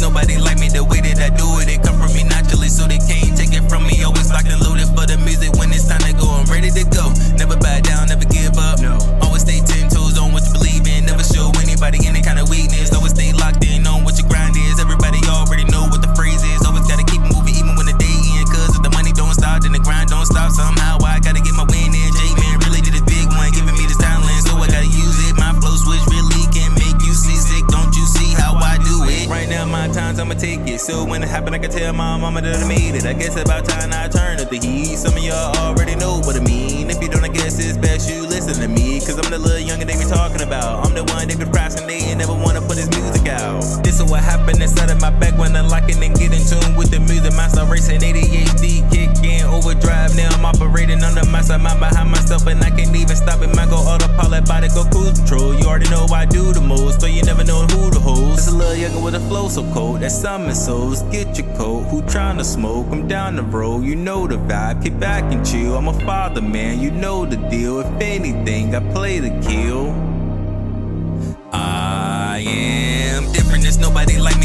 nobody like me the way that I do it. It come from me naturally, so they can't take it from me. Always locked and loaded for the music. When it's time to go, I'm ready to go. Never back down, never give up. No. Always stay 10 toes on what you believe in. Never show anybody any kind of weakness. Always stay locked in on what your grind is. Everybody already know what the phrase is. Always gotta keep it moving even when the day ends. Cause if the money don't stop, then the grind don't stop. Somehow I gotta get my win in. J-Man really did this big one, giving me this talent, so I gotta use it. My flow switch really can make you seasick. Don't you see how I do it? Right now my times I'ma take it. So when it happen I can tell my mama that I made it. I guess about time I turn up the heat. Some of y'all already know what I mean. If you don't, I guess it's best you listen to me. Cause I'm the little youngin' they be talking about. I'm the one they be procrastinating, never wanna put his music out. This is what happened inside of my back when I lock it and get in tune with the music. My start racing, ADHD kick in overdrive. Now I'm operating under my side, mind behind myself, and I can't even stop it. My go autopilot, body go cruise control. You already know I do the most, so you never know who to hold. Just a little youngin' with a flow so cold, that summer souls. Get your coat, who tryna smoke? I'm down the road, you know the vibe. Kick back and chill, I'm a father man, you know the deal. If anything, I play to kill. I am different, there's nobody like